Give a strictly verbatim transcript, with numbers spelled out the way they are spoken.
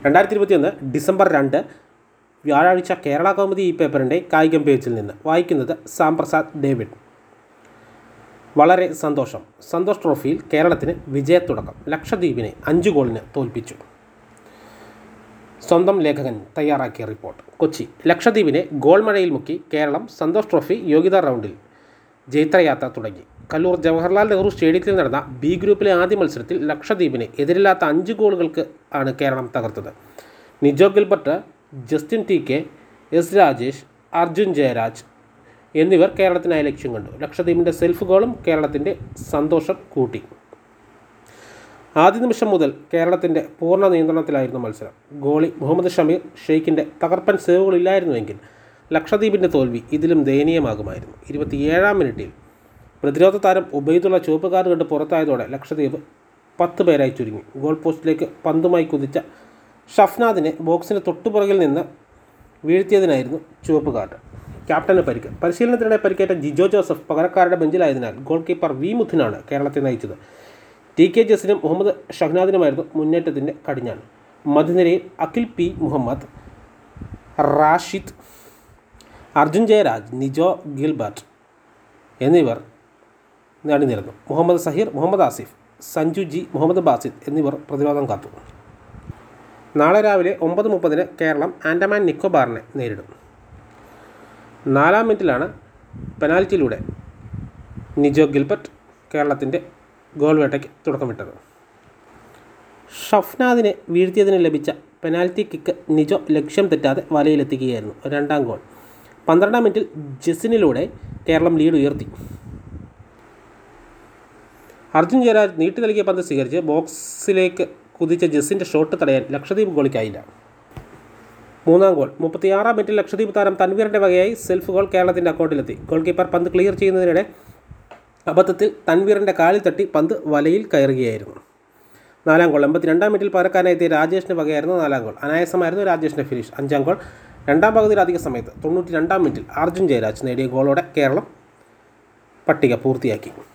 രണ്ടായിരത്തി ഇരുപത്തിയൊന്ന് ഡിസംബർ രണ്ട് വ്യാഴാഴ്ച കേരള കൗമുദി ഈ പേപ്പറിൻ്റെ കായികം പേജിൽ നിന്ന് വായിക്കുന്നത് സാം പ്രസാദ് ഡേവിഡ്. വളരെ സന്തോഷം. സന്തോഷ് ട്രോഫിയിൽ കേരളത്തിന് വിജയത്തുടക്കം. ലക്ഷദ്വീപിനെ അഞ്ച് ഗോളിന് തോൽപ്പിച്ചു. സ്വന്തം ലേഖകൻ തയ്യാറാക്കിയ റിപ്പോർട്ട്. കൊച്ചി. ലക്ഷദ്വീപിനെ ഗോൾ മഴയിൽ മുക്കി കേരളം സന്തോഷ് ട്രോഫി യോഗ്യതാ റൗണ്ടിൽ ജൈത്രയാത്ര തുടങ്ങി. കല്ലൂർ ജവഹർലാൽ നെഹ്റു സ്റ്റേഡിയത്തിൽ നടന്ന ബി ഗ്രൂപ്പിലെ ആദ്യ മത്സരത്തിൽ ലക്ഷദ്വീപിനെ എതിരില്ലാത്ത അഞ്ച് ഗോളുകൾക്ക് ആണ് കേരളം തകർത്തത്. Nijo Gilbert, Justin T K, S Rajesh, Arjun Jayaraj എന്നിവർ കേരളത്തിനായി ലക്ഷ്യം കണ്ടു. ലക്ഷദ്വീപിൻ്റെ സെൽഫ് ഗോളും കേരളത്തിൻ്റെ സന്തോഷം കൂട്ടി. ആദ്യ നിമിഷം മുതൽ കേരളത്തിൻ്റെ പൂർണ്ണ നിയന്ത്രണത്തിലായിരുന്നു മത്സരം. ഗോളി മുഹമ്മദ് ഷമീർ ഷെയ്ഖിൻ്റെ തകർപ്പൻ സേവുകളില്ലായിരുന്നുവെങ്കിൽ ലക്ഷദ്വീപിൻ്റെ തോൽവി ഇതിലും ദയനീയമാകുമായിരുന്നു. ഇരുപത്തിയേഴാം മിനിറ്റിൽ പ്രതിരോധ താരം ഉബൈദുള്ള ചുവപ്പ് കാർഡ് കണ്ട് പുറത്തായതോടെ ലക്ഷദ്വീപ് പത്ത് പേരായി ചുരുങ്ങി. ഗോൾ പോസ്റ്റിലേക്ക് പന്തുമായി കുതിച്ച ഷഫ്നാദിനെ ബോക്സിന് തൊട്ടുപുറകിൽ നിന്ന് വീഴ്ത്തിയതിനായിരുന്നു ചുവപ്പ് കാർഡ്. ക്യാപ്റ്റന് പരിക്ക്. പരിശീലനത്തിനിടെ പരിക്കേറ്റ ജിജോ ജോസഫ് പകരക്കാരുടെ ബെഞ്ചിലായതിനാൽ ഗോൾ കീപ്പർ വി മുത്തിനാണ് കേരളത്തെ നയിച്ചത്. ടി കെ ജസിനും മുഹമ്മദ് ഷഹ്നാദിനുമായിരുന്നു മുന്നേറ്റത്തിൻ്റെ കടിഞ്ഞാൺ. മധ്യനിരയിൽ അഖിൽ പി മുഹമ്മദ്, റാഷിദ്, അർജുൻ ജയരാജ്, നിജോ ഗിൽബർട്ട് എന്നിവർ അണിനിരന്നു. മുഹമ്മദ് സഹീർ, മുഹമ്മദ് ആസിഫ്, സഞ്ജു ജി, മുഹമ്മദ് ബാസിദ് എന്നിവർ പ്രതിരോധം കാത്തു. നാളെ രാവിലെ ഒമ്പത് മുപ്പതിന് കേരളം ആൻഡമാൻ നിക്കോബാറിനെ നേരിടും. നാലാം മിനിറ്റിലാണ് പെനാൽറ്റിയിലൂടെ നിജോ ഗിൽബർട്ട് കേരളത്തിൻ്റെ ഗോൾ വേട്ടയ്ക്ക് തുടക്കമിട്ടത്. ഷഫ്നാദിനെ വീഴ്ത്തിയതിന് ലഭിച്ച പെനാൽറ്റി കിക്ക് നിജോ ലക്ഷ്യം തെറ്റാതെ വലയിലെത്തിക്കുകയായിരുന്നു. രണ്ടാം ഗോൾ പന്ത്രണ്ടാം മിനിറ്റിൽ ജസിനിലൂടെ കേരളം ലീഡ് ഉയർത്തി. അർജുൻ ജയരാജ് നീട്ടി നൽകിയ പന്ത് സ്വീകരിച്ച് ബോക്സിലേക്ക് കുതിച്ച ജസിൻ്റെ ഷോട്ട് തടയാൻ ലക്ഷദ്വീപ് ഗോളിക്കായില്ല. മൂന്നാം ഗോൾ മുപ്പത്തിയാറാം മിനിറ്റിൽ ലക്ഷദ്വീപ് താരം തൻവീറിൻ്റെ വകയായി സെൽഫ് ഗോൾ കേരളത്തിൻ്റെ അക്കൗണ്ടിലെത്തി. ഗോൾ കീപ്പർ പന്ത് ക്ലിയർ ചെയ്യുന്നതിനിടെ അബദ്ധത്തിൽ തൻവീറിൻ്റെ കാലിൽ തട്ടി പന്ത് വലയിൽ കയറുകയായിരുന്നു. നാലാം ഗോൾ എൺപത്തിരണ്ടാം മിനിറ്റിൽ പകരക്കാരനെത്തിയ രാജേഷിൻ്റെ വകയായിരുന്നു നാലാം ഗോൾ. അനായാസമായിരുന്നു രാജേഷിൻ്റെ ഫിനിഷ്. അഞ്ചാം ഗോൾ രണ്ടാം പകുതിയിൽ അധിക സമയത്ത് തൊണ്ണൂറ്റി രണ്ടാം മിനിറ്റിൽ അർജുൻ ജയരാജ് നേടിയ ഗോളോടെ കേരളം പട്ടിക പൂർത്തിയാക്കി.